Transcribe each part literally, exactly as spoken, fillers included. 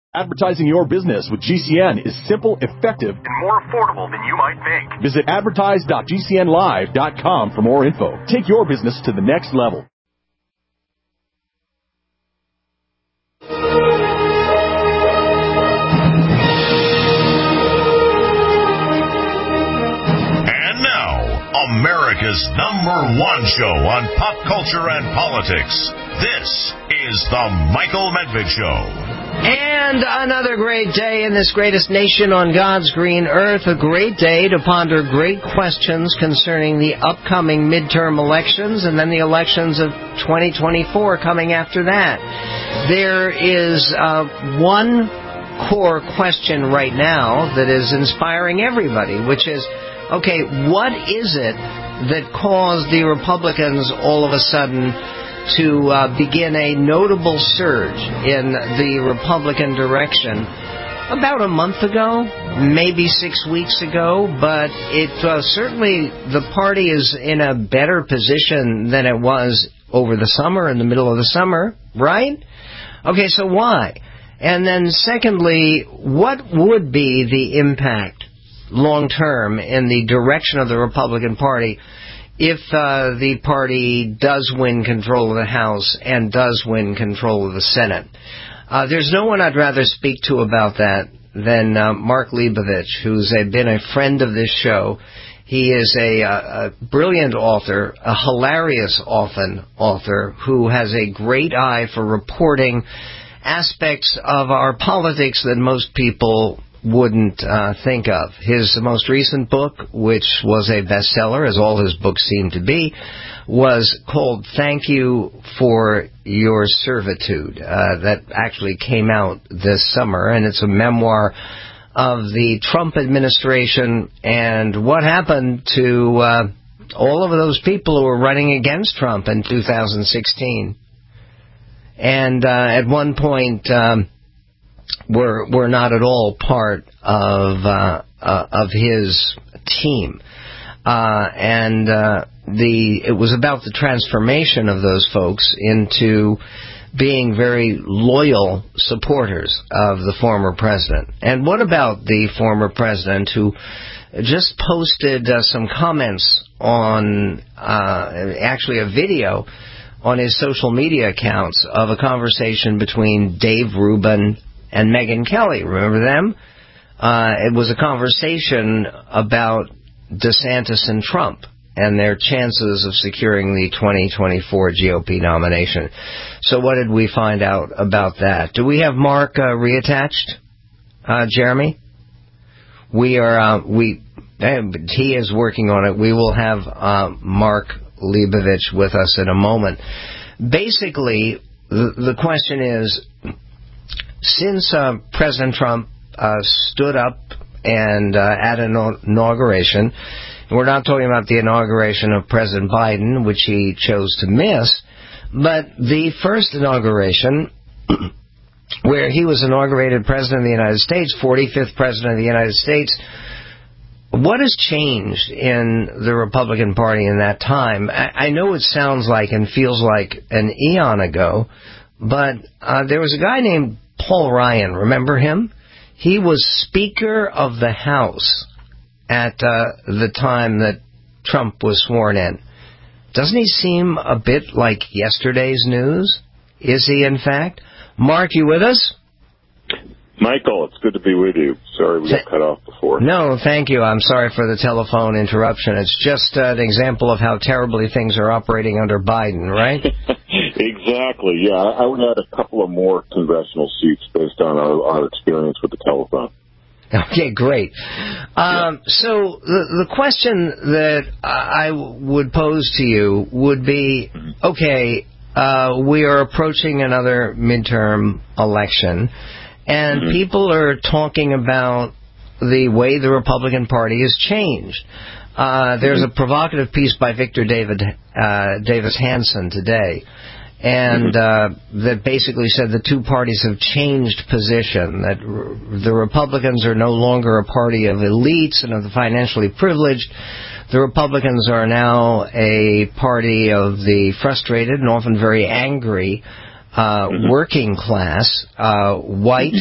Advertising your business with G C N is simple, effective, and more affordable than you might think. Visit advertise dot g c n live dot com for more info. Take your business to the next level. And now, America's number one show on pop culture and politics. This is The Michael Medved Show. And another great day in this greatest nation on God's green earth. A great day to ponder great questions concerning the upcoming midterm elections and then the elections of twenty twenty-four coming after that. There is uh, one core question right now that is inspiring everybody, which is, okay, what is it that caused the Republicans all of a sudden to uh, begin a notable surge in the Republican direction about a month ago, maybe six weeks ago, but it uh, certainly, the party is in a better position than it was over the summer, in the middle of the summer, right? Okay, so why? And then secondly, what would be the impact long-term in the direction of the Republican Party if uh, the party does win control of the House and does win control of the Senate? Uh, there's no one I'd rather speak to about that than uh, Mark Leibovich, who's a, been a friend of this show. He is a, a, a brilliant author, a hilarious often author, who has a great eye for reporting aspects of our politics that most people wouldn't uh, think of. His most recent book, which was a bestseller, as all his books seem to be, was called Thank You for Your Servitude. Uh, that actually came out this summer, and it's a memoir of the Trump administration and what happened to uh, all of those people who were running against Trump in two thousand sixteen. And uh, at one point, um, were were not at all part of uh, uh, of his team, uh, and uh, the it was about the transformation of those folks into being very loyal supporters of the former president. And what about the former president who just posted uh, some comments on uh, actually a video on his social media accounts of a conversation between Dave Rubin and Megyn Kelly? Remember them? Uh, it was a conversation about DeSantis and Trump and their chances of securing the twenty twenty-four G O P nomination. So what did we find out about that? Do we have Mark uh, reattached, uh, Jeremy? We are, uh, we, he is working on it. We will have uh, Mark Leibovich with us in a moment. Basically, the, the question is, since uh, President Trump uh, stood up and uh, at an inauguration, and we're not talking about the inauguration of President Biden, which he chose to miss, but the first inauguration where he was inaugurated President of the United States, forty-fifth President of the United States. What has changed in the Republican Party in that time? I, I know it sounds like and feels like an eon ago, but uh, there was a guy named Paul Ryan. Remember him? He was Speaker of the House at uh, the time that Trump was sworn in. Doesn't he seem a bit like yesterday's news? Is he, in fact? Mark, you with us? Michael, it's good to be with you. Sorry we got cut off before. No, thank you. I'm sorry for the telephone interruption. It's just uh, an example of how terribly things are operating under Biden, right? Exactly, yeah. I would add a couple of more congressional seats based on our, our experience with the telephone. Okay, great. Um, so the, the question that I would pose to you would be, okay, uh, we are approaching another midterm election, and mm-hmm. people are talking about the way the Republican Party has changed. Uh, there's mm-hmm. a provocative piece by Victor David uh, Davis Hanson today, and uh, that basically said the two parties have changed position, that r- the Republicans are no longer a party of elites and of the financially privileged. The Republicans are now a party of the frustrated and often very angry uh, mm-hmm. working class, uh, white,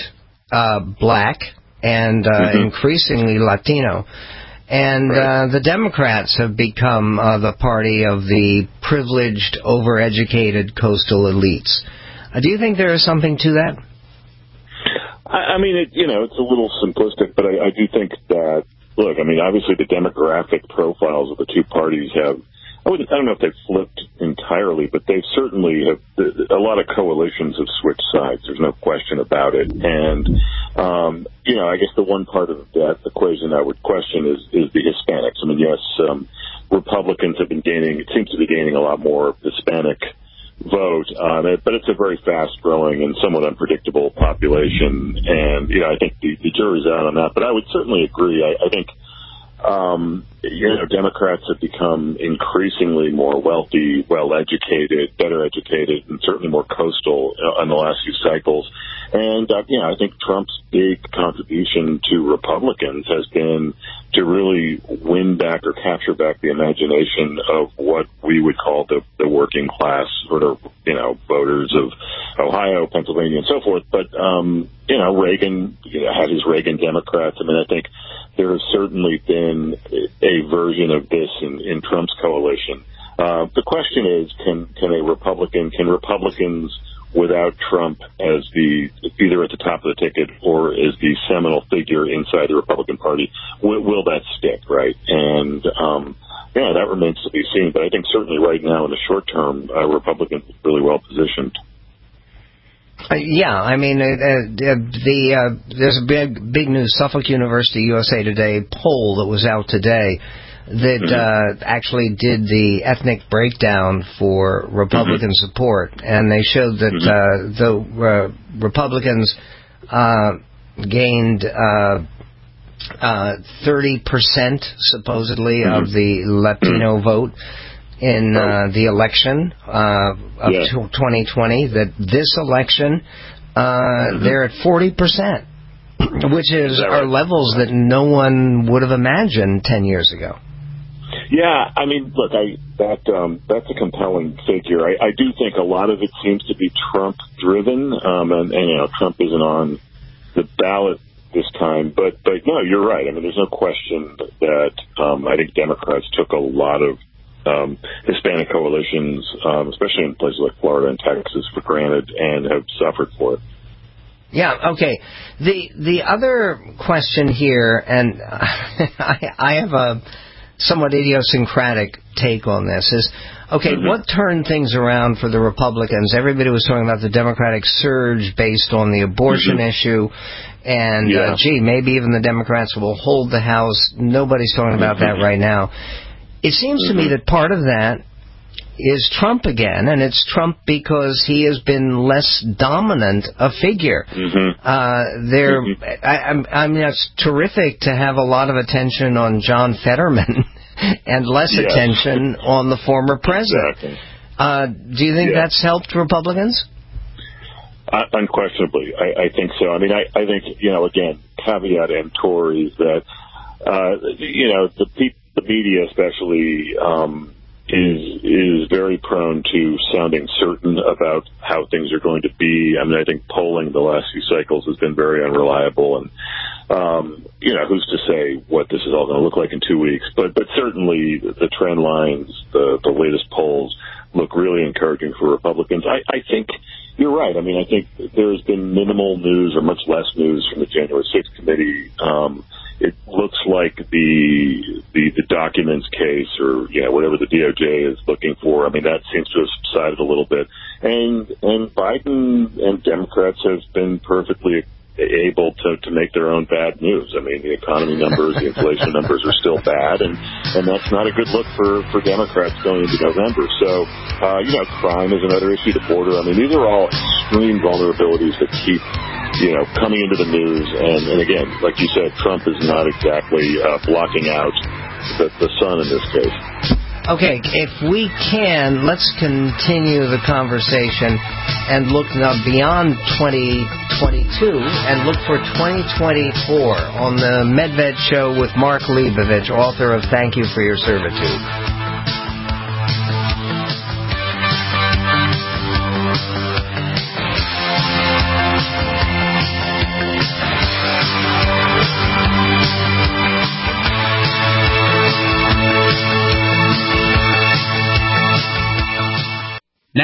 uh, black and uh, mm-hmm. increasingly Latino. And right. uh, the Democrats have become uh, the party of the privileged, overeducated coastal elites. Uh, do you think there is something to that? I, I mean, it, you know, it's a little simplistic, but I, I do think that, look, I mean, obviously the demographic profiles of the two parties have, I, wouldn't, I don't know if they've flipped entirely, but they certainly have, a lot of coalitions have switched sides. There's no question about it. And, um, you know, I guess the one part of that equation I would question is, is the Hispanics. I mean, yes, um, Republicans have been gaining, it seems to be gaining a lot more Hispanic vote on it, but it's a very fast-growing and somewhat unpredictable population. And, you know, I think the, the jury's out on that. But I would certainly agree. I, I think, um, you know, Democrats have become increasingly more wealthy, well-educated, better educated, and certainly more coastal uh, in the last few cycles. And, uh, you know, I think Trump's big contribution to Republicans has been to really win back or capture back the imagination of what we would call the, the working class sort of, you know, voters of Ohio, Pennsylvania, and so forth. But, um, you know, Reagan you know, had his Reagan Democrats. I mean, I think there has certainly been a version of this in, in Trump's coalition. Uh, the question is, can, can a Republican, can Republicans without Trump as the either at the top of the ticket or as the seminal figure inside the Republican Party, will, will that stick, right? And, um, yeah, that remains to be seen. But I think certainly right now in the short term, uh, Republicans are really well positioned. Uh, yeah, I mean, uh, uh, the uh, there's a big big news. Suffolk University U S A Today poll that was out today that uh, actually did the ethnic breakdown for Republican mm-hmm. support, and they showed that mm-hmm. uh, the uh, Republicans uh, gained uh, uh, thirty percent supposedly mm-hmm. of the Latino vote in uh, the election uh, of yeah. twenty twenty. That this election uh, mm-hmm. they're at forty percent, which is, is are right? levels that no one would have imagined ten years ago. Yeah, I mean, look, I that um, that's a compelling figure. I, I do think a lot of it seems to be Trump-driven, um, and, and you know, Trump isn't on the ballot this time. But but no, you're right. I mean, there's no question that um, I think Democrats took a lot of um, Hispanic coalitions, um, especially in places like Florida and Texas, for granted, and have suffered for it. Yeah, okay. The the other question here, and I, I have a somewhat idiosyncratic take on this, is, okay, mm-hmm. what turned things around for the Republicans? Everybody was talking about the Democratic surge based on the abortion mm-hmm. issue, and, yeah. uh, gee, maybe even the Democrats will hold the House. Nobody's talking about mm-hmm. that right now. It seems mm-hmm. to me that part of that is Trump again, and it's Trump because he has been less dominant a figure. Mm-hmm. Uh, there, mm-hmm. I, I mean, it's terrific to have a lot of attention on John Fetterman and less yes. attention on the former president. Exactly. Uh, do you think yeah. that's helped Republicans? Uh, unquestionably, I, I think so. I mean, I, I think, you know, again, caveat emptor is that, uh, you know, the, pe- the media especially, um, is is very prone to sounding certain about how things are going to be. I mean, I think polling the last few cycles has been very unreliable, and um, you know, who's to say what this is all going to look like in two weeks? But but certainly the trend lines, the the latest polls look really encouraging for Republicans. I, I think you're right. I mean, I think there's been minimal news or much less news from the January sixth committee. Um, It looks like the, the the documents case, or you know, whatever the D O J is looking for, I mean, that seems to have subsided a little bit. And and Biden and Democrats have been perfectly able to, to make their own bad news. I mean, the economy numbers, the inflation numbers are still bad, and, and that's not a good look for, for Democrats going into November. So, uh, you know, crime is another issue, the border. I mean, these are all extreme vulnerabilities that keep, you know, coming into the news. And, and again, like you said, Trump is not exactly uh, blocking out the, the sun in this case. Okay, if we can, let's continue the conversation and look now beyond twenty twenty-two and look for twenty twenty-four on the Medved Show with Mark Leibovich, author of Thank You for Your Servitude.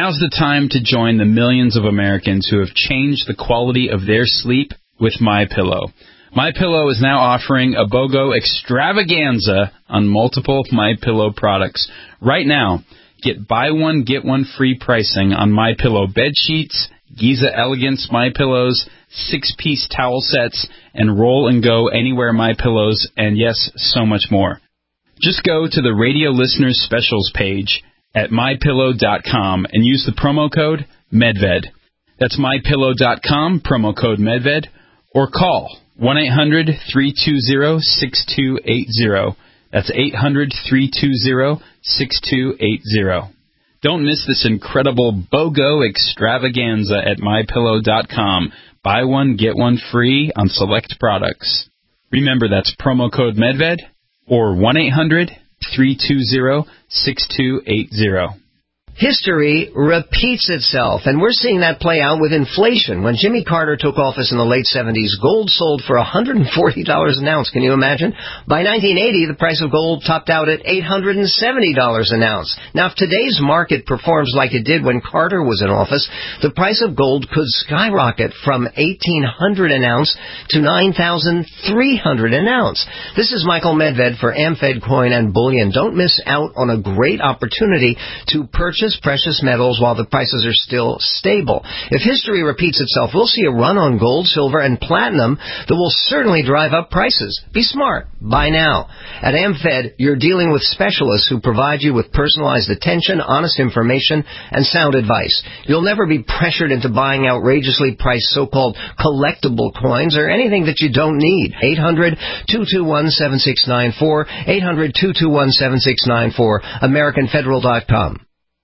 Now's the time to join the millions of Americans who have changed the quality of their sleep with MyPillow. MyPillow is now offering a BOGO extravaganza on multiple MyPillow products. Right now, get buy one, get one free pricing on MyPillow bed sheets, Giza Elegance MyPillows, six-piece towel sets, and Roll and Go Anywhere MyPillows, and yes, so much more. Just go to the Radio Listeners Specials page at my pillow dot com and use the promo code MEDVED. That's my pillow dot com, promo code MEDVED, or call one eight hundred, three two zero, six two eight zero. That's eight hundred, three two zero, six two eight zero. Don't miss this incredible BOGO extravaganza at my pillow dot com. Buy one, get one free on select products. Remember, that's promo code MEDVED or one eight hundred, three two zero, six two eight zero. History repeats itself, and we're seeing that play out with inflation. When Jimmy Carter took office in the late seventies, gold sold for one hundred forty dollars an ounce. Can you imagine? By nineteen eighty, the price of gold topped out at eight hundred seventy dollars an ounce. Now, if today's market performs like it did when Carter was in office, the price of gold could skyrocket from eighteen hundred dollars an ounce to nine thousand three hundred dollars an ounce. This is Michael Medved for AmFed Coin and Bullion. Don't miss out on a great opportunity to purchase precious metals while the prices are still stable. If history repeats itself, we'll see a run on gold, silver, and platinum that will certainly drive up prices. Be smart. Buy now. At AmFed, you're dealing with specialists who provide you with personalized attention, honest information, and sound advice. You'll never be pressured into buying outrageously priced so-called collectible coins or anything that you don't need. eight hundred, two two one, seven six nine four, eight hundred, two two one, seven six nine four, American Federal dot com.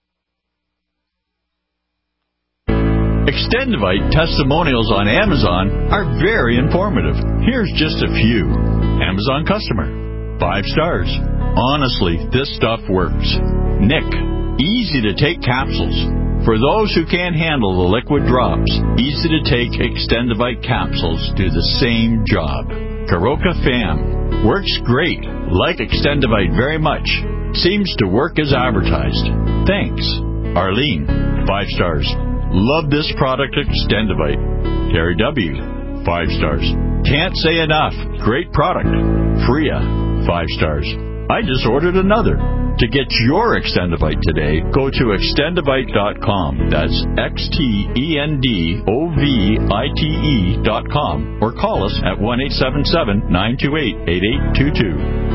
Extendivite testimonials on Amazon are very informative. Here's just a few. Amazon customer. Five stars. Honestly, this stuff works. Nick. Easy to take capsules. For those who can't handle the liquid drops, easy to take Extendivite capsules do the same job. Karoka Fam. Works great. Like Extendivite very much. Seems to work as advertised. Thanks. Arlene. Five stars. Love this product, Extendivite. Terry W. Five stars. Can't say enough. Great product. Freya. Five stars. I just ordered another. To get your Extendivite today, go to extendivite dot com. That's X T E N D O V I T E dot com. Or call us at one eight seven seven, nine two eight, eight eight two two.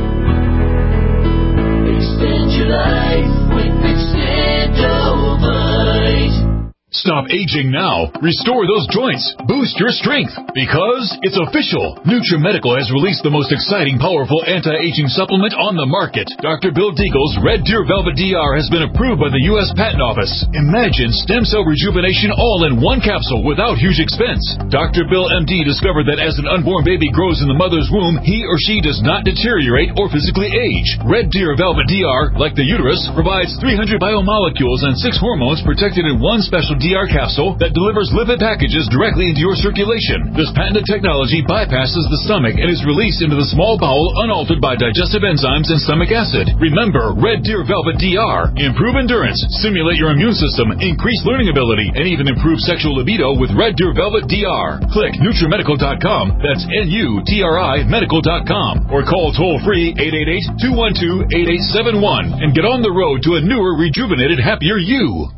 Extend your life with Extendivite. Stop aging now. Restore those joints. Boost your strength. Because it's official. NutriMedical has released the most exciting, powerful anti-aging supplement on the market. Doctor Bill Deagle's Red Deer Velvet D R has been approved by the U S Patent Office. Imagine stem cell rejuvenation all in one capsule without huge expense. Doctor Bill M D discovered that as an unborn baby grows in the mother's womb, he or she does not deteriorate or physically age. Red Deer Velvet D R, like the uterus, provides three hundred biomolecules and six hormones protected in one special D R capsule that delivers lipid packages directly into your circulation. This patented technology bypasses the stomach and is released into the small bowel unaltered by digestive enzymes and stomach acid. Remember, Red Deer Velvet D R. Improve endurance, stimulate your immune system, increase learning ability, and even improve sexual libido with Red Deer Velvet D R. Click NutriMedical dot com. That's N U T R I Medical dot com. Or call toll-free eight eight eight, two one two, eight eight seven one and get on the road to a newer, rejuvenated, happier you.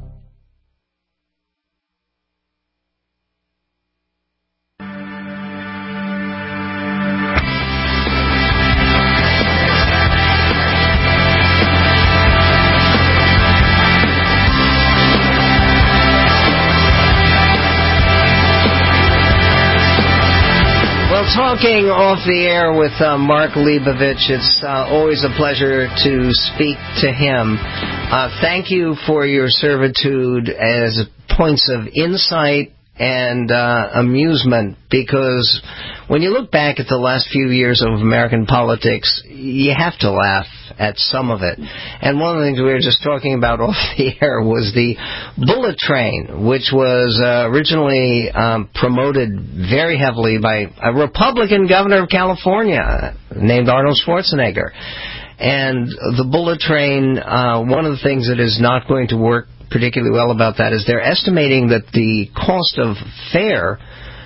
Talking off the air with uh, Mark Leibovich, it's uh, always a pleasure to speak to him. Uh, thank you for your servitude as points of insight and uh, amusement, because when you look back at the last few years of American politics, you have to laugh at some of it. And one of the things we were just talking about off the air was the bullet train, which was uh, originally um, promoted very heavily by a Republican governor of California named Arnold Schwarzenegger. And the bullet train, uh, one of the things that is not going to work particularly well about that is they're estimating that the cost of fare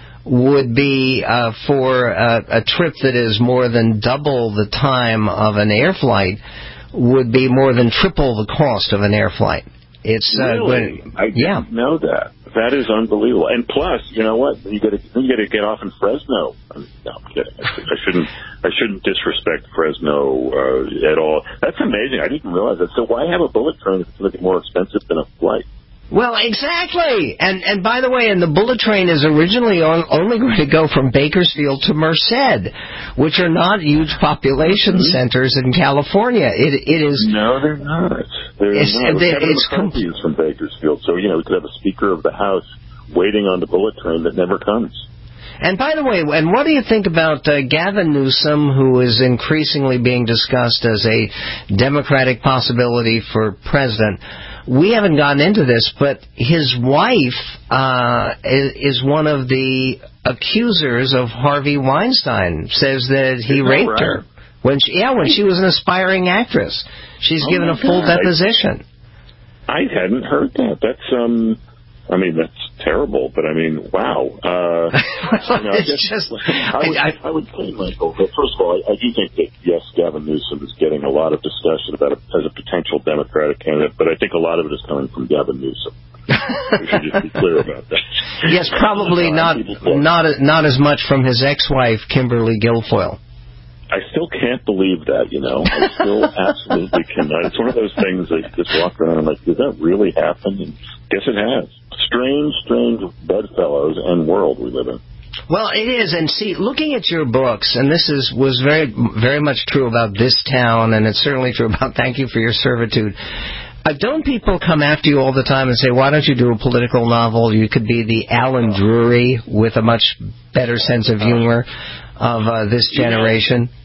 would be uh, for a, a trip that is more than double the time of an air flight would be more than triple the cost of an air flight. It's uh, really? going, I didn't yeah. know that. That is unbelievable. And plus, you know what? You got to you got to get off in Fresno. I mean, no, I'm kidding. I shouldn't I shouldn't disrespect Fresno uh, at all. That's amazing. I didn't realize that. So why have a bullet train if it's going to be more expensive than a flight? Well, exactly. And and by the way, and the bullet train is originally on, only going to go from Bakersfield to Merced, which are not huge population mm-hmm. centers in California. It it is. No, they're not. They're it's, not. It, it's McCarthy is from Bakersfield, so you know we could have a Speaker of the House waiting on the bullet train that never comes. And by the way, and what do you think about uh, Gavin Newsom, who is increasingly being discussed as a Democratic possibility for president? We haven't gotten into this, but his wife uh, is, is one of the accusers of Harvey Weinstein. Says that he Isn't raped that right? her when she, yeah, when she was an aspiring actress. She's oh given a full God. deposition. I hadn't heard that. That's um. I mean, that's terrible, but I mean, wow. Uh, you know, I, guess, just, I, would, I, I would say, Michael, that first of all, I, I do think that, yes, Gavin Newsom is getting a lot of discussion about it as a potential Democratic candidate, but I think a lot of it is coming from Gavin Newsom. We should just be clear about that. Yes, probably not, not, not as much from his ex-wife, Kimberly Guilfoyle. I still can't believe that, you know. I still absolutely cannot. It's one of those things that you just walk around and like, did that really happen? And guess it has. Strange, strange bedfellows and world we live in. Well, it is, and see, looking at your books, and this is was very, very much true about This Town, and it's certainly true about Thank You for Your Servitude. Uh, don't people come after you all the time and say, why don't you do a political novel? You could be the Alan Drury with a much better sense of humor of uh, this generation. Yeah.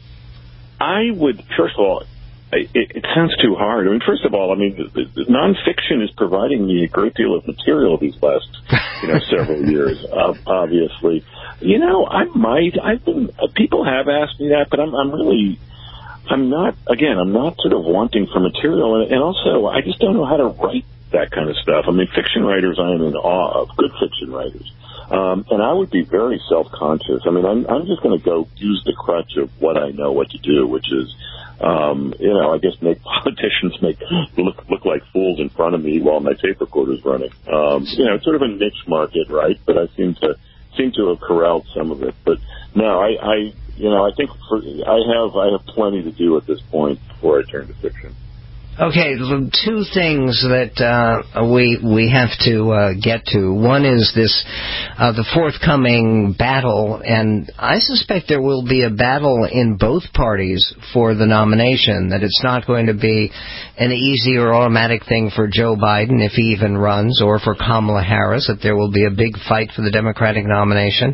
I would, first of all, it, it sounds too hard. I mean, first of all, I mean, the, the nonfiction is providing me a great deal of material these last, you know, several years, uh, obviously. You know, I might, I've been, uh, people have asked me that, but I'm, I'm really, I'm not, again, I'm not sort of wanting for material, and, and also, I just don't know how to write that kind of stuff. I mean, fiction writers, I am in awe of, good fiction writers. Um, and I would be very self-conscious. I mean, I'm, I'm just going to go use the crutch of what I know what to do, which is, um, you know, I guess make politicians make look look like fools in front of me while my tape recorder's running. Um, you know, it's sort of a niche market, right? But I seem to seem to have corralled some of it. But no, I, I you know, I think for, I have I have plenty to do at this point before I turn to fiction. Okay, two things that uh, we we have to uh, get to. One is this, uh, the forthcoming battle, and I suspect there will be a battle in both parties for the nomination, that it's not going to be an easy or automatic thing for Joe Biden, if he even runs, or for Kamala Harris, that there will be a big fight for the Democratic nomination.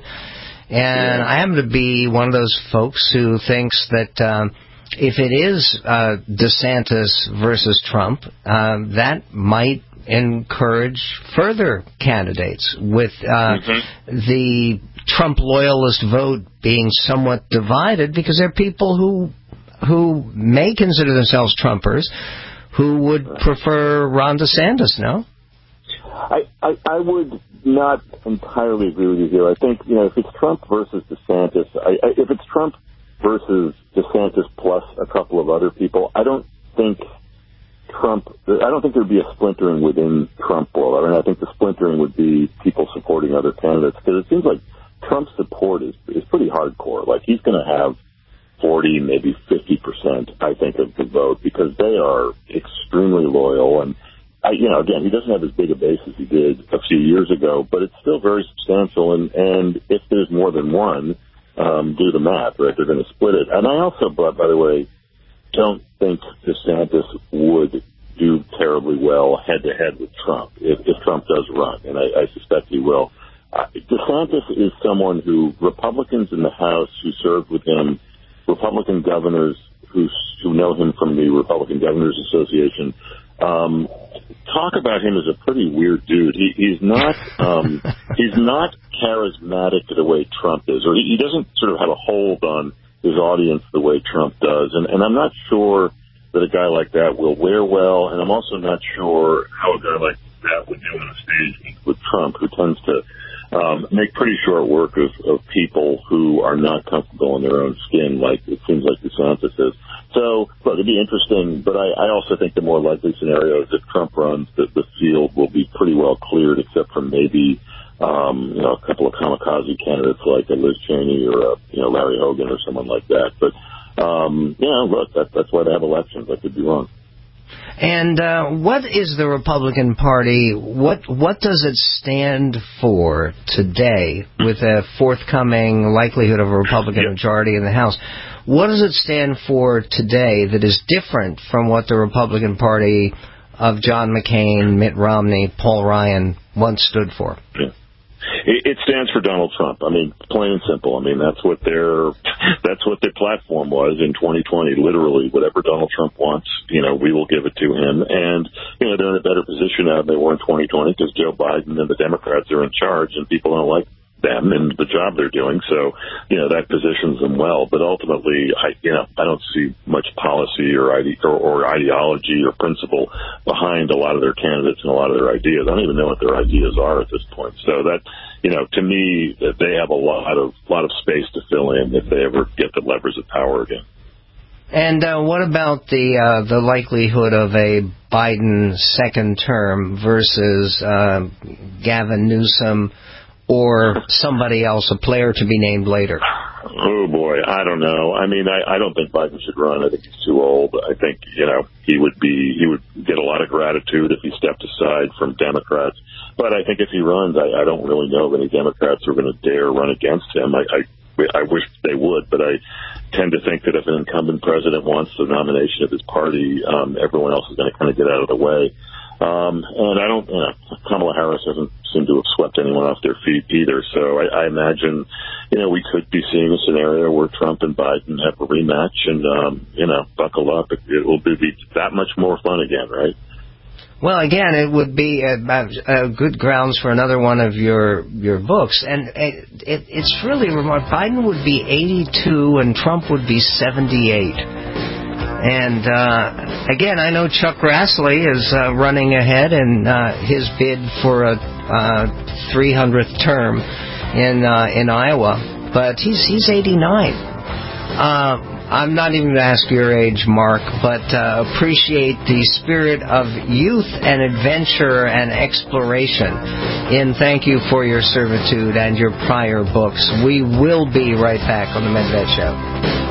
And yeah. I happen to be one of those folks who thinks that Um, if it is uh, DeSantis versus Trump, uh, that might encourage further candidates, with uh, mm-hmm. the Trump loyalist vote being somewhat divided, because there are people who who may consider themselves Trumpers who would prefer Ron DeSantis, no? I, I, I would not entirely agree with you here. I think, you know, if it's Trump versus DeSantis, I, I, if it's Trump versus DeSantis plus a couple of other people, I don't think Trump, I don't think there'd be a splintering within Trump world. I mean, I think the splintering would be people supporting other candidates, because it seems like Trump's support is, is pretty hardcore. Like, he's going to have forty, maybe fifty percent, I think, of the vote, because they are extremely loyal. And, I, you know, again, he doesn't have as big a base as he did a few years ago, but it's still very substantial. And, and if there's more than one, Um, do the math, right? They're going to split it. And I also, but by the way, don't think DeSantis would do terribly well head-to-head with Trump if, if Trump does run, and I, I suspect he will. Uh, DeSantis is someone who Republicans in the House who served with him, Republican governors who who know him from the Republican Governors Association, um, talk about him as a pretty weird dude. He, he's not um, he's not charismatic the way Trump is, or he, he doesn't sort of have a hold on his audience the way Trump does. And, and I'm not sure that a guy like that will wear well, and I'm also not sure how a guy like that would do on a stage with Trump, who tends to um, make pretty short work of, of people who are not comfortable in their own skin, like it seems like DeSantis is. So, look, it'd be interesting, but I, I also think the more likely scenario is if Trump runs, that the field will be pretty well cleared, except for maybe um, you know, a couple of kamikaze candidates like a Liz Cheney or a, you know, Larry Hogan or someone like that. But um, you know, look, that, that's why they have elections. I could be wrong. And uh, what is the Republican Party, what what does it stand for today with a forthcoming likelihood of a Republican yeah. majority in the House? What does it stand for today that is different from what the Republican Party of John McCain, Mitt Romney, Paul Ryan once stood for? Yeah. It stands for Donald Trump. I mean, plain and simple. I mean, that's what their that's what their platform was in twenty twenty. Literally, whatever Donald Trump wants, you know, we will give it to him. And you know, they're in a better position now than they were in twenty twenty because Joe Biden and the Democrats are in charge, and people don't like them and the job they're doing. So, you know, that positions them well. But ultimately, I, you know, I don't see much policy or, ide- or, or ideology or principle behind a lot of their candidates and a lot of their ideas. I don't even know what their ideas are at this point. So that, you know, to me, they have a lot of lot of space to fill in if they ever get the levers of power again. And uh, what about the uh, the likelihood of a Biden second term versus uh, Gavin Newsom or somebody else, a player to be named later? Oh, boy, I don't know. I mean, I, I don't think Biden should run. I think he's too old. I think, you know, he would be, he would get a lot of gratitude if he stepped aside from Democrats. But I think if he runs, I, I don't really know of any Democrats who are going to dare run against him. I, I, I wish they would, but I tend to think that if an incumbent president wants the nomination of his party, um, everyone else is going to kind of get out of the way. Um, and I don't, you know, Kamala Harris doesn't seem to have swept anyone off their feet either. So I, I imagine, you know, we could be seeing a scenario where Trump and Biden have a rematch and, um, you know, buckle up. It, it will be that much more fun again, right? Well, again, it would be a, a good grounds for another one of your your books. And it, it, it's really remarkable. Biden would be eighty-two and Trump would be seventy-eight. And, uh, again, I know Chuck Grassley is uh, running ahead in uh, his bid for a uh, three hundredth term in uh, in Iowa, but he's he's eighty-nine. Uh, I'm not even going to ask your age, Mark, but uh, appreciate the spirit of youth and adventure and exploration. And thank you for your servitude and your prior books. We will be right back on the Medved Show.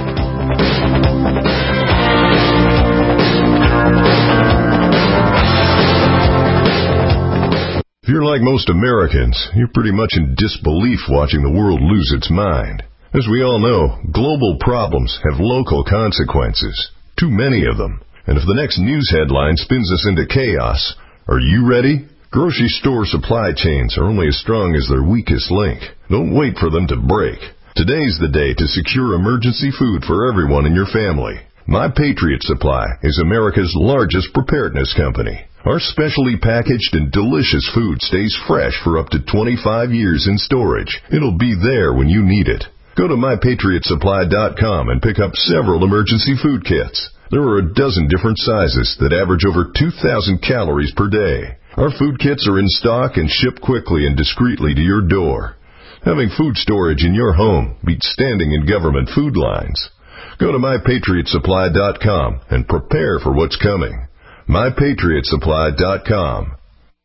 If you're like most Americans, you're pretty much in disbelief watching the world lose its mind. As we all know, global problems have local consequences, too many of them. And if the next news headline spins us into chaos, are you ready? Grocery store supply chains are only as strong as their weakest link. Don't wait for them to break. Today's the day to secure emergency food for everyone in your family. My Patriot Supply is America's largest preparedness company. Our specially packaged and delicious food stays fresh for up to twenty-five years in storage. It'll be there when you need it. Go to my patriot supply dot com and pick up several emergency food kits. There are a dozen different sizes that average over two thousand calories per day. Our food kits are in stock and ship quickly and discreetly to your door. Having food storage in your home beats standing in government food lines. Go to my patriot supply dot com and prepare for what's coming. my patriot supply dot com.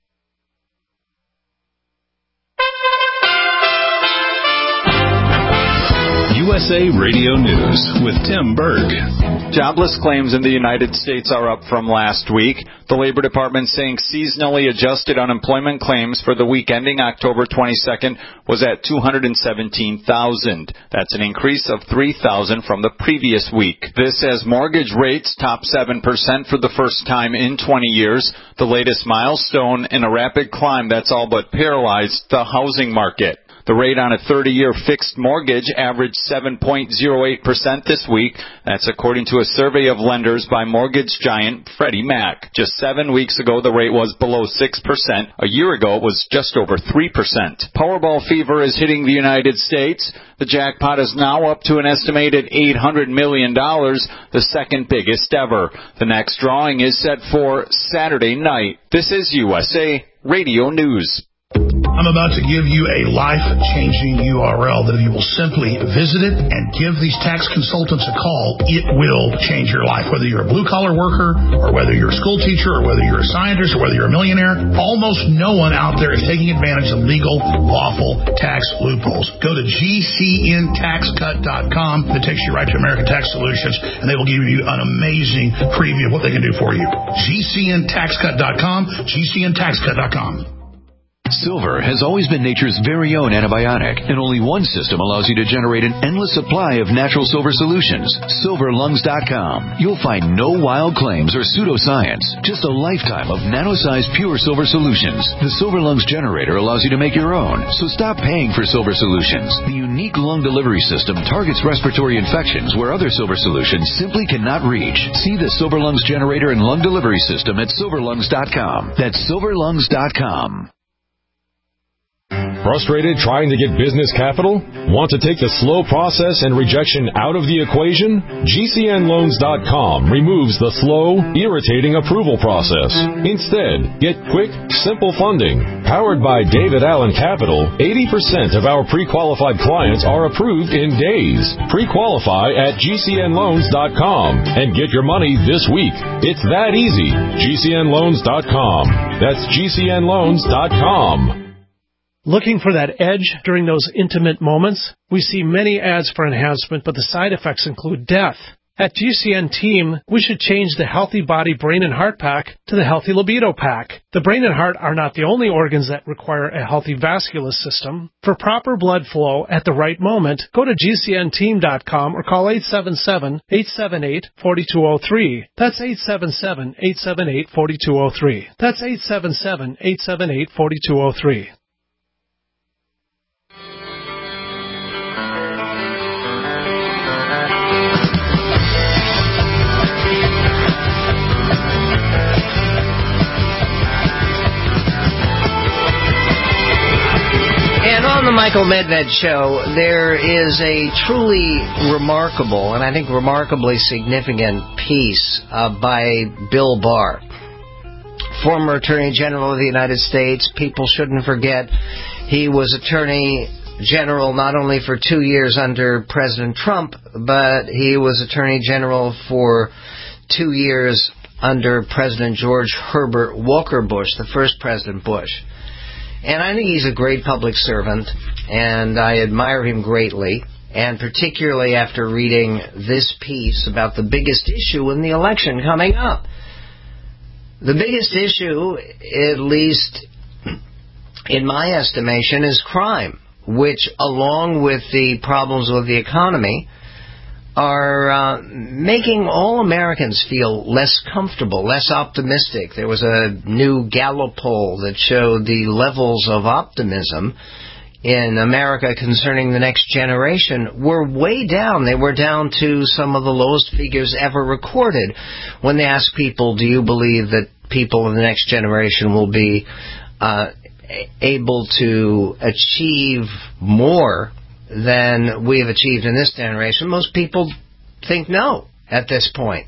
U S A Radio News with Tim Berg. Jobless claims in the United States are up from last week. The Labor Department saying seasonally adjusted unemployment claims for the week ending October twenty-second was at two hundred seventeen thousand. That's an increase of three thousand from the previous week. This as mortgage rates top seven percent for the first time in twenty years, the latest milestone in a rapid climb that's all but paralyzed the housing market. The rate on a thirty-year fixed mortgage averaged seven point oh eight percent this week. That's according to a survey of lenders by mortgage giant Freddie Mac. Just seven weeks ago, the rate was below six percent. A year ago, it was just over three percent. Powerball fever is hitting the United States. The jackpot is now up to an estimated eight hundred million dollars, the second biggest ever. The next drawing is set for Saturday night. This is U S A Radio News. I'm about to give you a life-changing U R L that if you will simply visit it and give these tax consultants a call, it will change your life. Whether you're a blue-collar worker or whether you're a school teacher or whether you're a scientist or whether you're a millionaire, almost no one out there is taking advantage of legal, lawful tax loopholes. Go to G C N tax cut dot com. It takes you right to American Tax Solutions, and they will give you an amazing preview of what they can do for you. G C N tax cut dot com, G C N tax cut dot com. Silver has always been nature's very own antibiotic, and only one system allows you to generate an endless supply of natural silver solutions. silver lungs dot com. You'll find no wild claims or pseudoscience, just a lifetime of nano-sized pure silver solutions. The Silver Lungs generator allows you to make your own, so stop paying for silver solutions. The unique lung delivery system targets respiratory infections where other silver solutions simply cannot reach. See the Silver Lungs generator and lung delivery system at silver lungs dot com. That's silver lungs dot com. Frustrated trying to get business capital? Want to take the slow process and rejection out of the equation? G C N loans dot com removes the slow, irritating approval process. Instead, get quick, simple funding. Powered by David Allen Capital, eighty percent of our pre-qualified clients are approved in days. Pre-qualify at G C N loans dot com and get your money this week. It's that easy. G C N loans dot com. That's G C N loans dot com. Looking for that edge during those intimate moments? We see many ads for enhancement, but the side effects include death. At G C N Team, we should change the Healthy Body Brain and Heart Pack to the Healthy Libido Pack. The brain and heart are not the only organs that require a healthy vascular system. For proper blood flow at the right moment, go to G C N team dot com or call eight seven seven, eight seven eight, four two zero three. That's eight seven seven, eight seven eight, four two zero three. That's eight seven seven, eight seven eight, four two zero three. And on the Michael Medved Show, there is a truly remarkable, and I think remarkably significant piece uh, by Bill Barr, former Attorney General of the United States. People shouldn't forget he was Attorney General not only for two years under President Trump, but he was Attorney General for two years under President George Herbert Walker Bush, the first President Bush. And I think he's a great public servant, and I admire him greatly, and particularly after reading this piece about the biggest issue in the election coming up. The biggest issue, at least in my estimation, is crime, which, along with the problems with the economy, are uh, making all Americans feel less comfortable, less optimistic. There was a new Gallup poll that showed the levels of optimism in America concerning the next generation were way down. They were down to some of the lowest figures ever recorded when they asked people, do you believe that people in the next generation will be uh, able to achieve more than we have achieved in this generation? Most people think no at this point.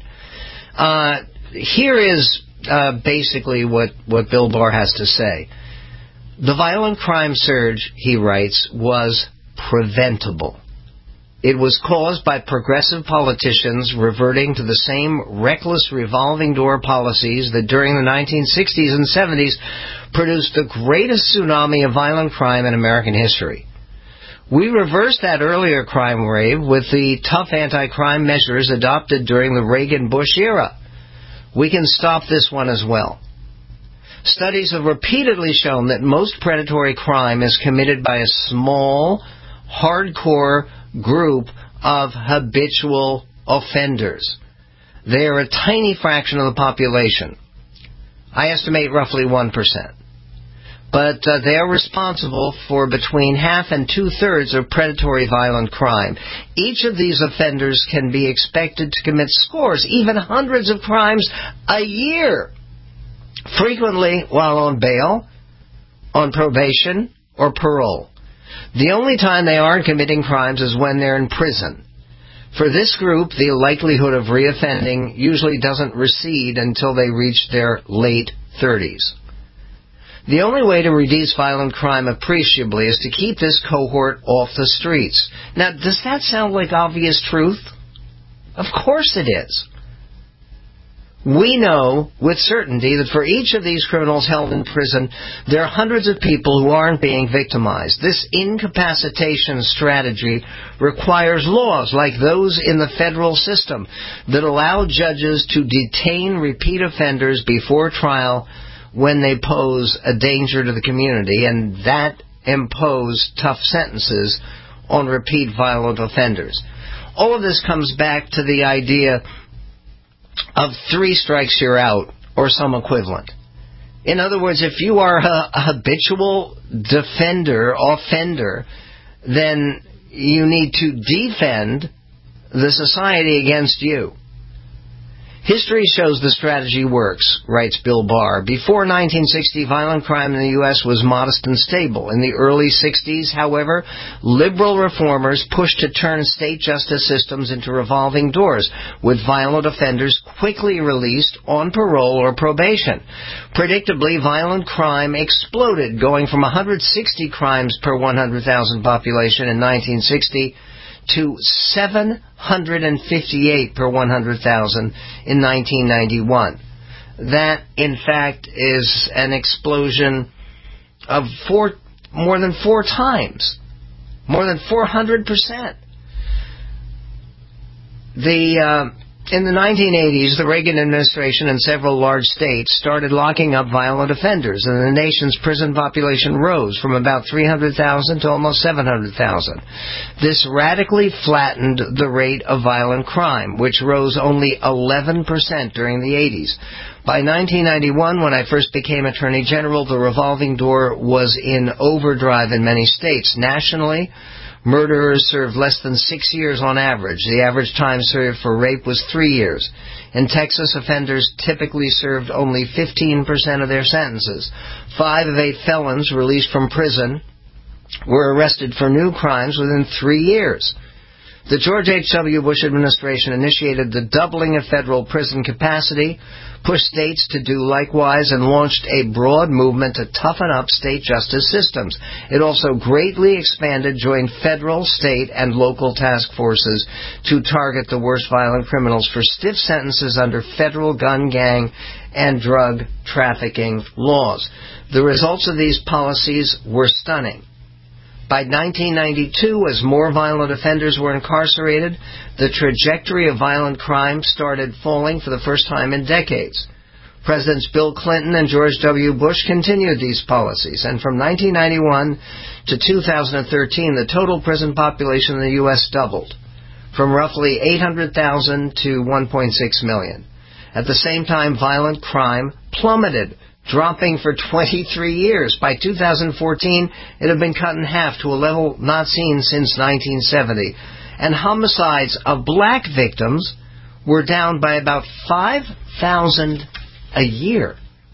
Uh, here is uh, basically what, what Bill Barr has to say. The violent crime surge, he writes, was preventable. It was caused by progressive politicians reverting to the same reckless revolving door policies that during the nineteen sixties and seventies produced the greatest tsunami of violent crime in American history. We reversed that earlier crime wave with the tough anti-crime measures adopted during the Reagan-Bush era. We can stop this one as well. Studies have repeatedly shown that most predatory crime is committed by a small, hardcore group of habitual offenders. They are a tiny fraction of the population. I estimate roughly one percent. But uh, they are responsible for between half and two-thirds of predatory violent crime. Each of these offenders can be expected to commit scores, even hundreds of crimes a year, frequently while on bail, on probation, or parole. The only time they aren't committing crimes is when they're in prison. For this group, the likelihood of reoffending usually doesn't recede until they reach their late thirties. The only way to reduce violent crime appreciably is to keep this cohort off the streets. Now, does that sound like obvious truth? Of course it is. We know with certainty that for each of these criminals held in prison, there are hundreds of people who aren't being victimized. This incapacitation strategy requires laws like those in the federal system that allow judges to detain repeat offenders before trial when they pose a danger to the community, and that impose tough sentences on repeat violent offenders. All of this comes back to the idea of three strikes you're out, or some equivalent. In other words, if you are a, a habitual defender, offender, then you need to defend the society against you. History shows the strategy works, writes Bill Barr. Before nineteen sixty, violent crime in the U S was modest and stable. In the early sixties, however, liberal reformers pushed to turn state justice systems into revolving doors, with violent offenders quickly released on parole or probation. Predictably, violent crime exploded, going from one hundred sixty crimes per one hundred thousand population in nineteen sixty to seven hundred fifty-eight per one hundred thousand in nineteen ninety-one. That, in fact, is an explosion of four, more than four times, more than four hundred percent. The uh, in the nineteen eighties, the Reagan administration and several large states started locking up violent offenders, and the nation's prison population rose from about three hundred thousand to almost seven hundred thousand. This radically flattened the rate of violent crime, which rose only eleven percent during the eighties. By nineteen ninety-one, when I first became Attorney General, the revolving door was in overdrive in many states. Nationally, murderers served less than six years on average. The average time served for rape was three years. In Texas, offenders typically served only fifteen percent of their sentences. Five of eight felons released from prison were arrested for new crimes within three years. The George H W. Bush administration initiated the doubling of federal prison capacity, pushed states to do likewise, and launched a broad movement to toughen up state justice systems. It also greatly expanded joint federal, state, and local task forces to target the worst violent criminals for stiff sentences under federal gun, gang, and drug trafficking laws. The results of these policies were stunning. By nineteen ninety-two, as more violent offenders were incarcerated, the trajectory of violent crime started falling for the first time in decades. Presidents Bill Clinton and George W. Bush continued these policies, and from nineteen ninety-one to two thousand thirteen, the total prison population in the U S doubled, from roughly eight hundred thousand to one point six million. At the same time, violent crime plummeted, dropping for twenty-three years. By two thousand fourteen, it had been cut in half to a level not seen since nineteen seventy. And homicides of black victims were down by about five thousand a year.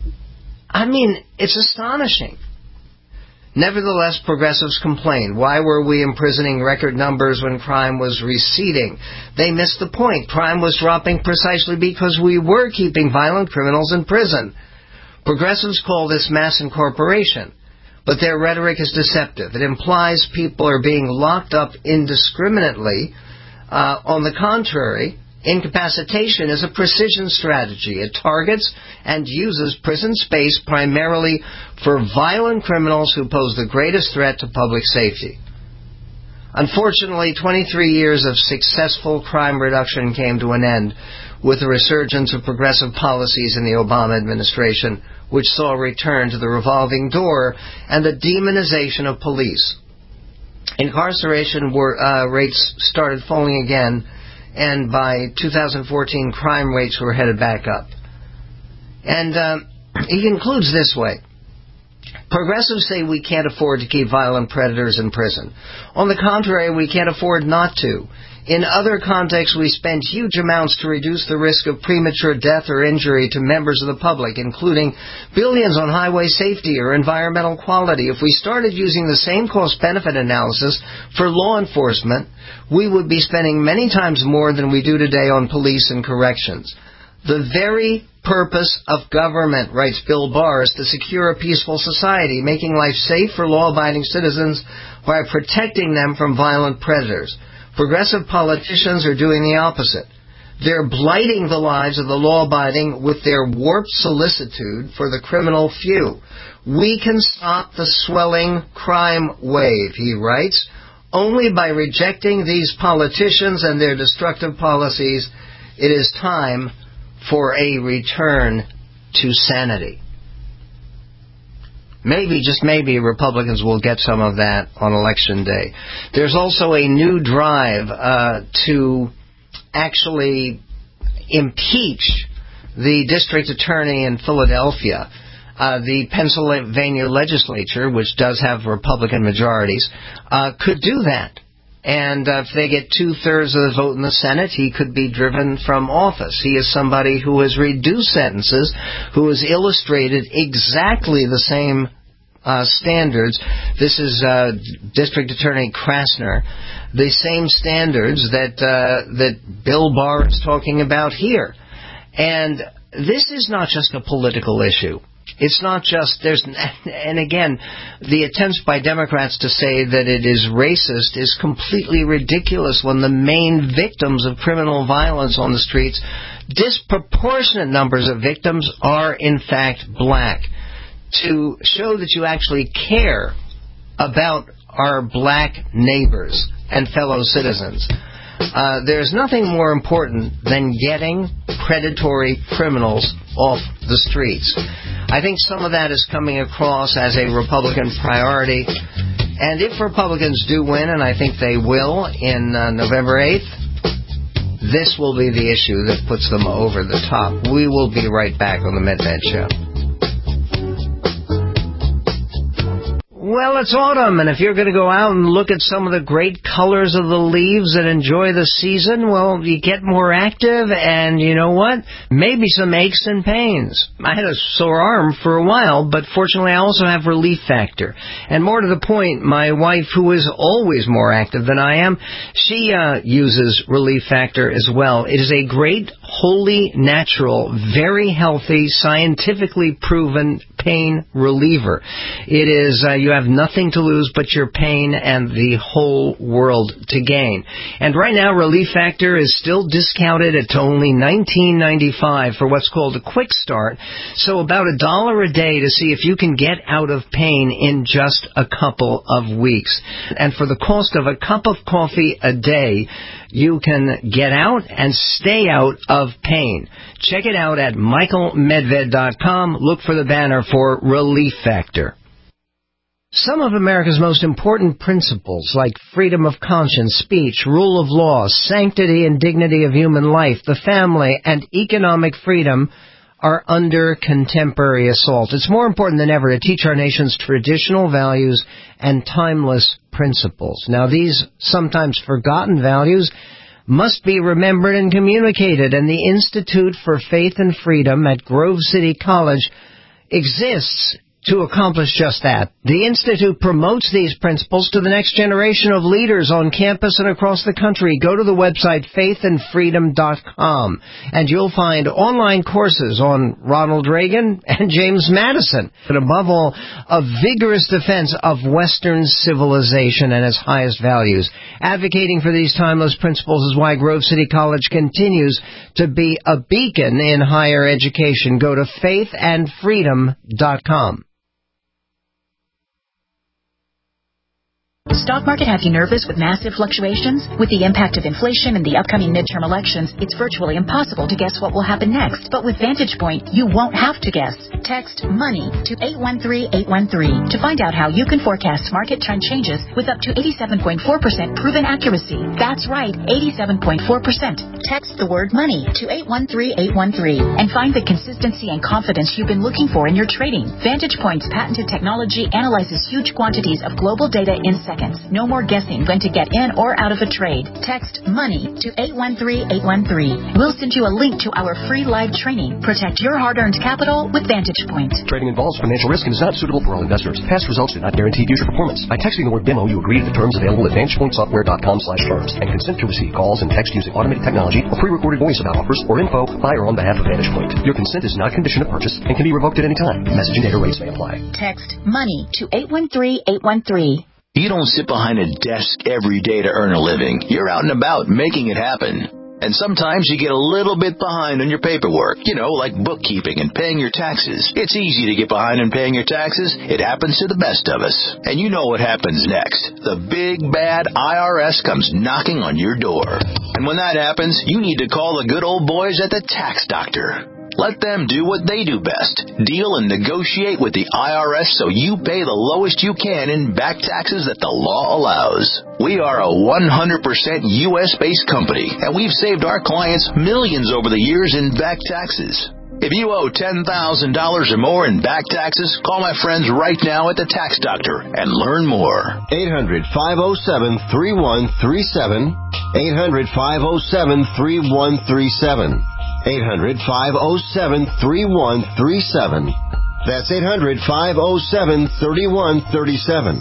I mean, it's astonishing. Nevertheless, progressives complained. Why were we imprisoning record numbers when crime was receding? They missed the point. Crime was dropping precisely because we were keeping violent criminals in prison. Progressives call this mass incorporation, but their rhetoric is deceptive. It implies people are being locked up indiscriminately. Uh, on the contrary, incapacitation is a precision strategy. It targets and uses prison space primarily for violent criminals who pose the greatest threat to public safety. Unfortunately, twenty-three years of successful crime reduction came to an end with the resurgence of progressive policies in the Obama administration, which saw a return to the revolving door and the demonization of police. Incarceration were, uh, rates started falling again, and by two thousand fourteen, crime rates were headed back up. And uh, he concludes this way. Progressives say we can't afford to keep violent predators in prison. On the contrary, we can't afford not to. In other contexts, we spend huge amounts to reduce the risk of premature death or injury to members of the public, including billions on highway safety or environmental quality. If we started using the same cost-benefit analysis for law enforcement, we would be spending many times more than we do today on police and corrections. The very purpose of government, writes Bill Barr, is to secure a peaceful society, making life safe for law-abiding citizens by protecting them from violent predators. Progressive politicians are doing the opposite. They're blighting the lives of the law-abiding with their warped solicitude for the criminal few. We can stop the swelling crime wave, he writes, only by rejecting these politicians and their destructive policies. It is time for a return to sanity. Maybe, just maybe, Republicans will get some of that on Election Day. There's also a new drive uh, to actually impeach the district attorney in Philadelphia. Uh, the Pennsylvania legislature, which does have Republican majorities, uh, could do that. And uh, if they get two-thirds of the vote in the Senate, he could be driven from office. He is somebody who has reduced sentences, who has illustrated exactly the same uh, standards. This is uh, District Attorney Krasner. The same standards that uh, that Bill Barr is talking about here. And this is not just a political issue. It's not just, there's, and again, the attempts by Democrats to say that it is racist is completely ridiculous when the main victims of criminal violence on the streets, disproportionate numbers of victims, are in fact black. To show that you actually care about our black neighbors and fellow citizens, Uh, there's nothing more important than getting predatory criminals off the streets. I think some of that is coming across as a Republican priority. And if Republicans do win, and I think they will, in uh, November eighth, this will be the issue that puts them over the top. We will be right back on the Medved Show. Well, it's autumn, and if you're going to go out and look at some of the great colors of the leaves and enjoy the season, well, you get more active, and you know what? Maybe some aches and pains. I had a sore arm for a while, but fortunately I also have Relief Factor. And more to the point, my wife, who is always more active than I am, she uh, uses Relief Factor as well. It is a great, wholly natural, very healthy, scientifically proven pain reliever. It is, uh, you have nothing to lose but your pain and the whole world to gain. And right now, Relief Factor is still discounted at only nineteen ninety-five for what's called a quick start. So about a dollar a day to see if you can get out of pain in just a couple of weeks. And for the cost of a cup of coffee a day, you can get out and stay out of pain. Check it out at michael medved dot com. Look for the banner for Relief Factor. Some of America's most important principles, like freedom of conscience, speech, rule of law, sanctity and dignity of human life, the family, and economic freedom, are under contemporary assault. It's more important than ever to teach our nation's traditional values and timeless principles. Now, these sometimes forgotten values must be remembered and communicated, and the Institute for Faith and Freedom at Grove City College exists to accomplish just that. The Institute promotes these principles to the next generation of leaders on campus and across the country. Go to the website faith and freedom dot com, and you'll find online courses on Ronald Reagan and James Madison. But above all, a vigorous defense of Western civilization and its highest values. Advocating for these timeless principles is why Grove City College continues to be a beacon in higher education. Go to faith and freedom dot com. Stock market have you nervous with massive fluctuations? With the impact of inflation and the upcoming midterm elections, it's virtually impossible to guess what will happen next. But with Vantage Point, you won't have to guess. Text MONEY to eight one three eight one three to find out how you can forecast market trend changes with up to eighty-seven point four percent proven accuracy. That's right, eighty-seven point four percent. Text the word MONEY to eight one three eight one three and find the consistency and confidence you've been looking for in your trading. Vantage Point's patented technology analyzes huge quantities of global data in seconds seconds. No more guessing when to get in or out of a trade. Text MONEY to eight one three eight one three. We'll send you a link to our free live training. Protect your hard-earned capital with Vantage Point. Trading involves financial risk and is not suitable for all investors. Past results do not guarantee future performance. By texting the word demo, you agree to the terms available at vantage point software dot com slash terms and consent to receive calls and text using automated technology or pre-recorded voice about offers or info by or on behalf of Vantage Point. Your consent is not a condition of purchase and can be revoked at any time. Message and data rates may apply. Text MONEY to eight one three eight one three. You don't sit behind a desk every day to earn a living. You're out and about making it happen. And sometimes you get a little bit behind on your paperwork, you know, like bookkeeping and paying your taxes. It's easy to get behind on paying your taxes. It happens to the best of us. And you know what happens next. The big, bad I R S comes knocking on your door. And when that happens, you need to call the good old boys at the Tax Doctor. Let them do what they do best. Deal and negotiate with the I R S so you pay the lowest you can in back taxes that the law allows. We are a one hundred percent U S-based company, and we've saved our clients millions over the years in back taxes. If you owe ten thousand dollars or more in back taxes, call my friends right now at the Tax Doctor and learn more. eight hundred, five oh seven, three one three seven. eight hundred, five oh seven, three one three seven. eight hundred, five oh seven, three one three seven. That's eight hundred, five oh seven, three one three seven.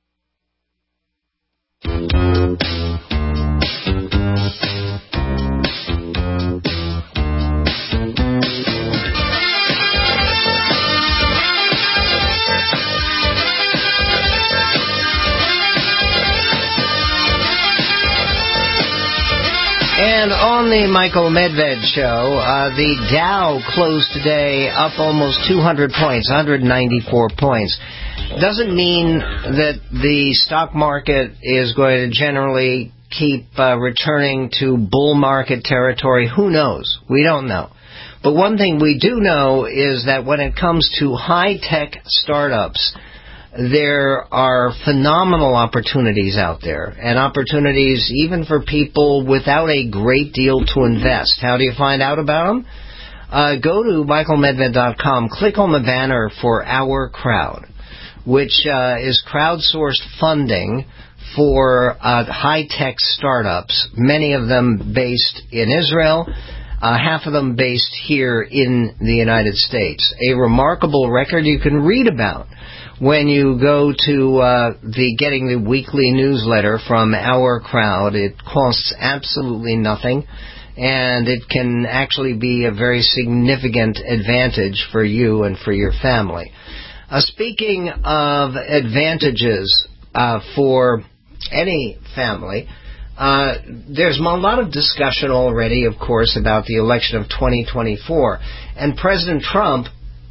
And on the Michael Medved Show, uh, the Dow closed today up almost two hundred points, one hundred ninety-four points. Doesn't mean that the stock market is going to generally keep uh, returning to bull market territory. Who knows? We don't know. But one thing we do know is that when it comes to high-tech startups, there are phenomenal opportunities out there, and opportunities even for people without a great deal to invest. How do you find out about them? Uh, go to michael medved dot com, click on the banner for Our Crowd, which uh, is crowdsourced funding for uh, high-tech startups, many of them based in Israel, uh, half of them based here in the United States. A remarkable record you can read about when you go to uh, the getting the weekly newsletter from Our Crowd. It costs absolutely nothing, and it can actually be a very significant advantage for you and for your family. Uh, speaking of advantages uh, for any family, uh, there's a lot of discussion already, of course, about the election of twenty twenty-four, and President Trump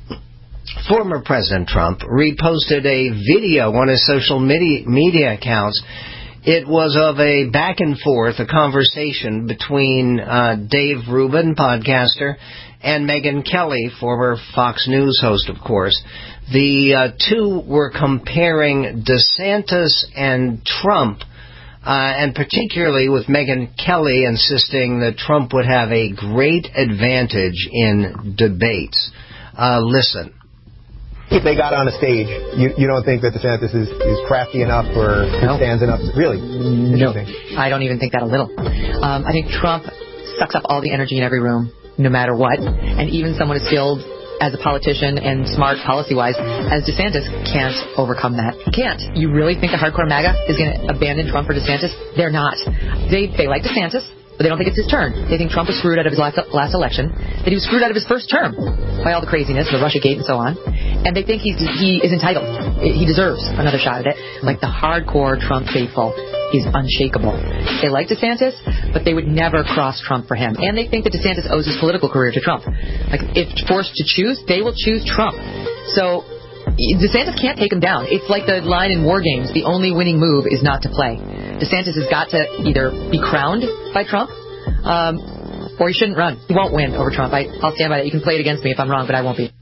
Former President Trump reposted a video on his social media, media accounts. It was of a back and forth, a conversation between uh, Dave Rubin, podcaster, and Megyn Kelly, former Fox News host, of course. The uh, two were comparing DeSantis and Trump, uh, and particularly with Megyn Kelly insisting that Trump would have a great advantage in debates. Uh, listen. If they got on a stage, you you don't think that DeSantis is, is crafty enough or no. stands enough? Really? No, I don't even think that a little. Um, I think Trump sucks up all the energy in every room, no matter what. And even someone as skilled as a politician and smart policy-wise as DeSantis can't overcome that. Can't. You really think the hardcore MAGA is going to abandon Trump for DeSantis? They're not. They they like DeSantis, but they don't think it's his turn. They think Trump was screwed out of his last, last election, that he was screwed out of his first term by all the craziness, the Russiagate and so on. And they think he's, he is entitled. He deserves another shot at it. Like the hardcore Trump faithful is unshakable. They like DeSantis, but they would never cross Trump for him. And they think that DeSantis owes his political career to Trump. Like, if forced to choose, they will choose Trump. So DeSantis can't take him down. It's like the line in War Games, the only winning move is not to play. DeSantis has got to either be crowned by Trump, um, or he shouldn't run. He won't win over Trump. I, I'll stand by that. You can play it against me if I'm wrong, but I won't be.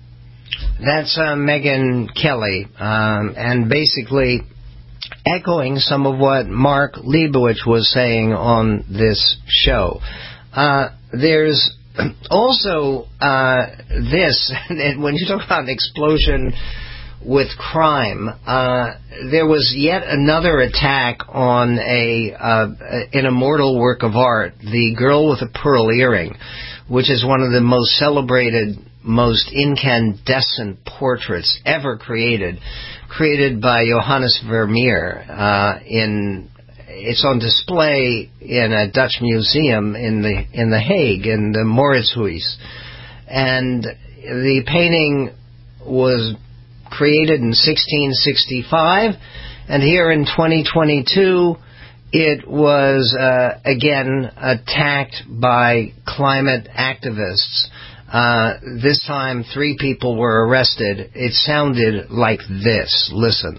That's uh, Megyn Kelly, um, and basically echoing some of what Mark Leibowitz was saying on this show. Uh, there's also uh, this, and when you talk about an explosion with crime. Uh, there was yet another attack on a uh, an immortal work of art, The Girl with a Pearl Earring, which is one of the most celebrated, most incandescent portraits ever created, created by Johannes Vermeer. Uh, in it's on display in a Dutch museum in the in the Hague, in the Mauritshuis, and the painting was created in sixteen sixty-five, and here in twenty twenty-two it was uh, again attacked by climate activists. Uh, this time three people were arrested. It sounded like this. Listen.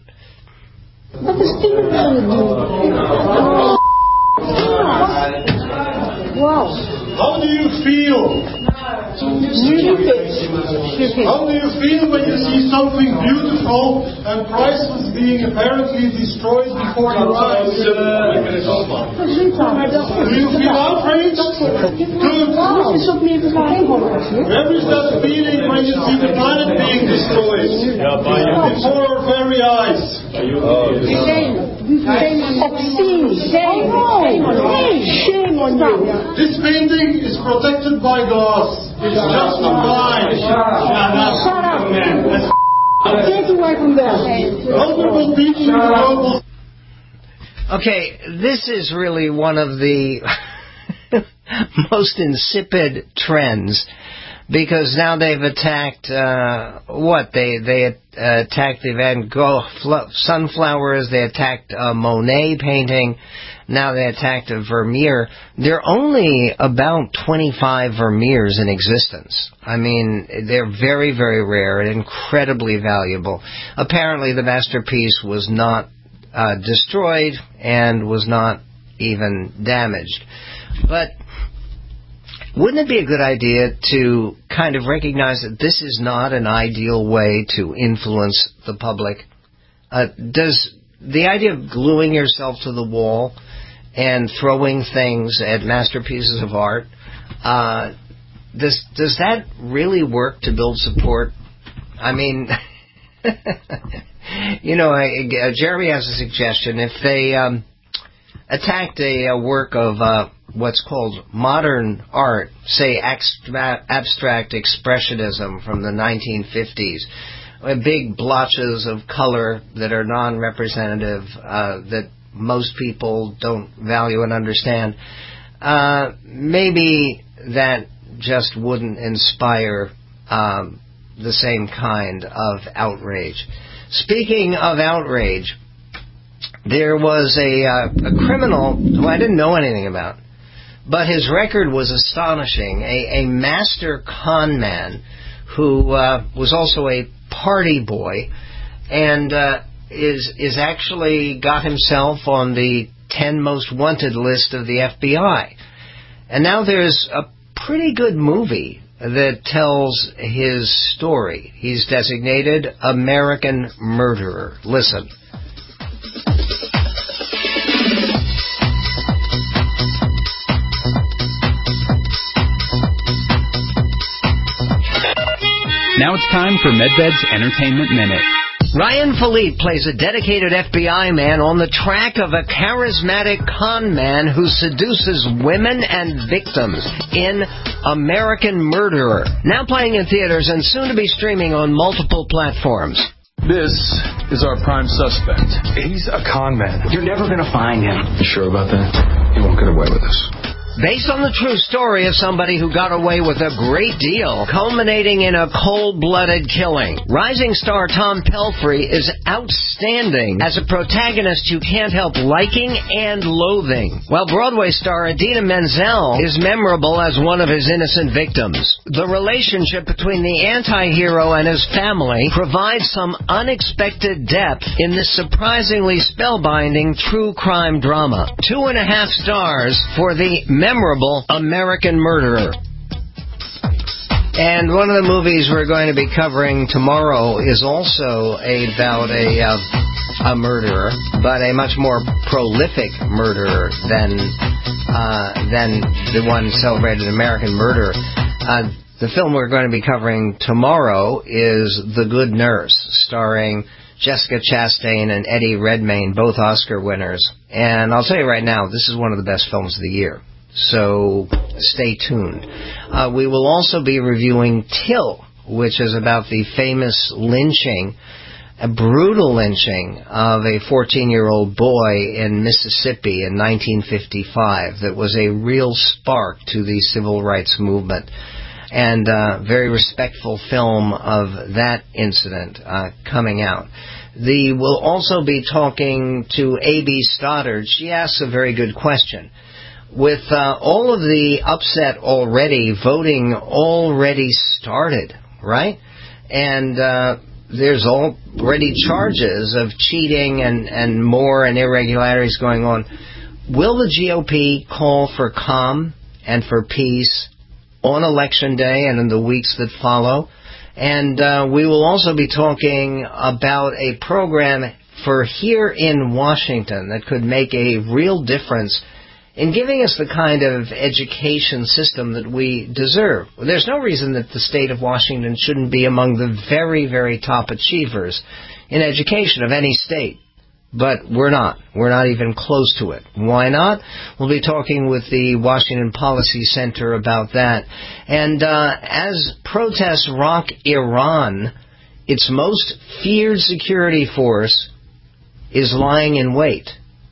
Wow. How do you feel? How do you feel when you see something beautiful and priceless being apparently destroyed before your eyes? Do you feel outraged? Good. Where is that feeling when you see the planet being destroyed before our very eyes? Obscene. Shame. Shame on you. This painting is protected by glass. It's just a lie. Shut up. Get away from there. Honorable people. Okay, this is really one of the most insipid trends, because now they've attacked uh, what they they uh, attacked the Van Gogh fl- sunflowers. They attacked a Monet painting. Now they attacked a Vermeer. There are only about twenty-five Vermeers in existence. I mean, they're very, very rare and incredibly valuable. Apparently, the masterpiece was not uh, destroyed and was not even damaged. But wouldn't it be a good idea to kind of recognize that this is not an ideal way to influence the public? Uh, does the idea of gluing yourself to the wall and throwing things at masterpieces of art, uh, does does that really work to build support? I mean, you know, I, uh, Jeremy has a suggestion. If they um, attacked a, a work of uh, what's called modern art, say abstract, abstract expressionism from the nineteen fifties, big blotches of color that are non-representative, uh, that most people don't value and understand, uh, maybe that just wouldn't inspire um, the same kind of outrage. Speaking of outrage, there was a, uh, a criminal who I didn't know anything about, but his record was astonishing, a, a master con man who uh, was also a party boy, and uh, is is actually got himself on the ten most wanted list of the F B I. And now there's a pretty good movie that tells his story. He's designated American Murderer. Listen. Now it's time for MedVed's Entertainment Minute. Ryan Philippe plays a dedicated F B I man on the track of a charismatic con man who seduces women and victims in American Murderer. Now playing in theaters and soon to be streaming on multiple platforms. This is our prime suspect. He's a con man. You're never going to find him. You sure about that? He won't get away with this. Based on the true story of somebody who got away with a great deal, culminating in a cold-blooded killing. Rising star Tom Pelphrey is outstanding as a protagonist you can't help liking and loathing, while Broadway star Idina Menzel is memorable as one of his innocent victims. The relationship between the anti-hero and his family provides some unexpected depth in this surprisingly spellbinding true crime drama. Two and a half stars for the memorable American Murderer. And one of the movies we're going to be covering tomorrow is also about a uh, a murderer, but a much more prolific murderer than uh, than the one celebrated American Murderer. Uh, The film we're going to be covering tomorrow is The Good Nurse, starring Jessica Chastain and Eddie Redmayne, both Oscar winners. And I'll tell you right now, this is one of the best films of the year. So stay tuned. Uh, we will also be reviewing Till, which is about the famous lynching, a brutal lynching of a fourteen-year-old boy in Mississippi in nineteen fifty-five that was a real spark to the civil rights movement. And uh, very respectful film of that incident uh, coming out. The, we'll also be talking to A B Stoddard. She asks a very good question. With uh, all of the upset already, voting already started, right? And uh, there's already charges of cheating and, and more and irregularities going on. Will the G O P call for calm and for peace on Election Day and in the weeks that follow? And uh, we will also be talking about a program for here in Washington that could make a real difference in giving us the kind of education system that we deserve. There's no reason that the state of Washington shouldn't be among the very, very top achievers in education of any state. But we're not. We're not even close to it. Why not? We'll be talking with the Washington Policy Center about that. And uh, as protests rock Iran, its most feared security force is lying in wait.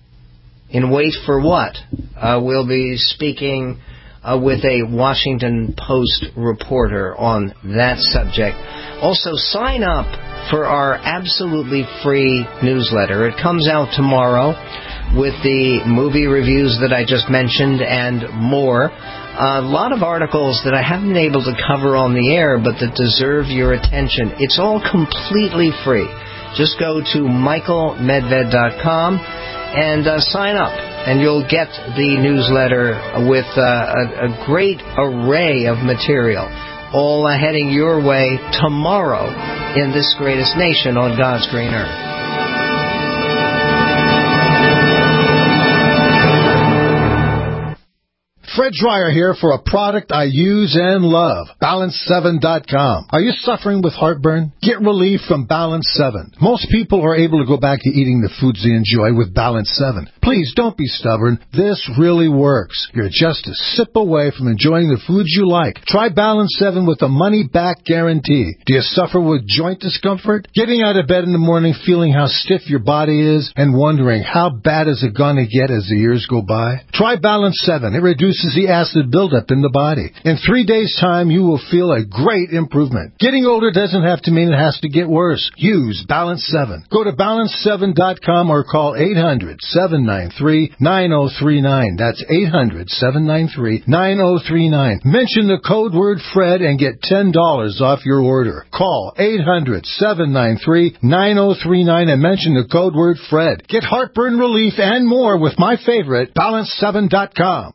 In wait for what? Uh, we'll be speaking uh, with a Washington Post reporter on that subject. Also, sign up for our absolutely free newsletter. It comes out tomorrow with the movie reviews that I just mentioned and more. A lot of articles that I haven't been able to cover on the air but that deserve your attention. It's all completely free. Just go to michael medved dot com and uh, sign up, and you'll get the newsletter with uh, a, a great array of material, all uh, heading your way tomorrow in this greatest nation on God's green earth. Fred Dreyer here for a product I use and love, balance seven dot com. Are you suffering with heartburn? Get relief from Balance seven. Most people are able to go back to eating the foods they enjoy with Balance seven. Please don't be stubborn. This really works. You're just a sip away from enjoying the foods you like. Try Balance seven with a money-back guarantee. Do you suffer with joint discomfort? Getting out of bed in the morning feeling how stiff your body is and wondering how bad is it going to get as the years go by? Try Balance seven. It reduces the acid buildup in the body. In three days' time, you will feel a great improvement. Getting older doesn't have to mean it has to get worse. Use Balance seven. Go to balance seven dot com or call eight hundred, seven nine three, nine oh three nine. That's eight hundred, seven nine three, nine oh three nine. Mention the code word Fred and get ten dollars off your order. Call eight hundred, seven nine three, nine oh three nine and mention the code word Fred. Get heartburn relief and more with my favorite, balance seven dot com.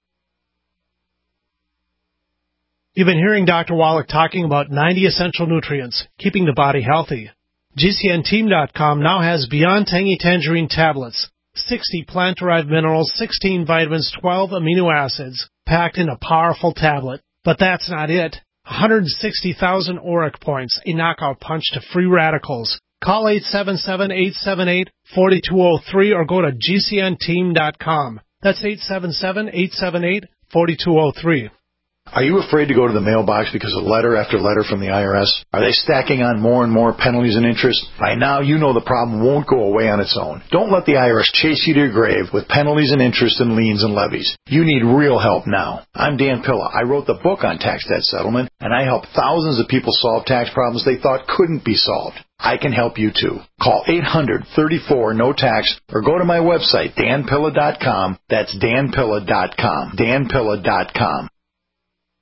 You've been hearing Doctor Wallach talking about ninety essential nutrients, keeping the body healthy. G C N team dot com now has Beyond Tangy Tangerine tablets, sixty plant-derived minerals, sixteen vitamins, twelve amino acids, packed in a powerful tablet. But that's not it. one hundred sixty thousand auric points, a knockout punch to free radicals. Call eight seven seven, eight seven eight, four two zero three or go to G C N team dot com. That's eight seven seven, eight seven eight, four two zero three. Are you afraid to go to the mailbox because of letter after letter from the I R S? Are they stacking on more and more penalties and interest? By now, you know the problem won't go away on its own. Don't let the I R S chase you to your grave with penalties and interest and liens and levies. You need real help now. I'm Dan Pilla. I wrote the book on tax debt settlement, and I help thousands of people solve tax problems they thought couldn't be solved. I can help you too. Call eight hundred, thirty-four, no tax or go to my website, dan pilla dot com. That's dan pilla dot com. dan pilla dot com.